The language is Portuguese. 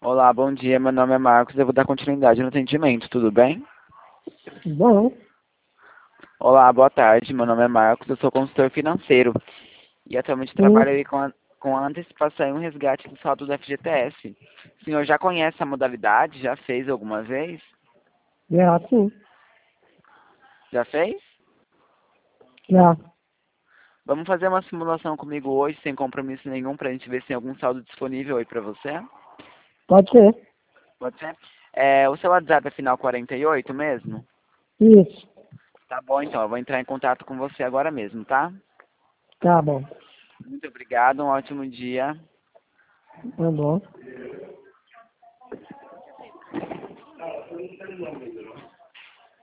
Olá, bom dia. Meu nome é Marcos. Eu vou dar continuidade no atendimento, tudo bem? Bom, Olá, boa tarde. Meu nome é Marcos. Eu sou consultor financeiro e atualmente sim, trabalho aí com a antecipação e um resgate do saldo do FGTS. O senhor já conhece a modalidade? Já fez alguma vez? já sim, Já fez? já. Vamos fazer uma simulação comigo hoje, sem compromisso nenhum, para a gente ver se tem algum saldo disponível aí para você? Pode ser. Pode ser? O seu WhatsApp é final 48 mesmo? Isso, Tá bom, então. Eu vou entrar em contato com você agora mesmo, tá? tá bom. Muito obrigado. Um ótimo dia. Tá bom.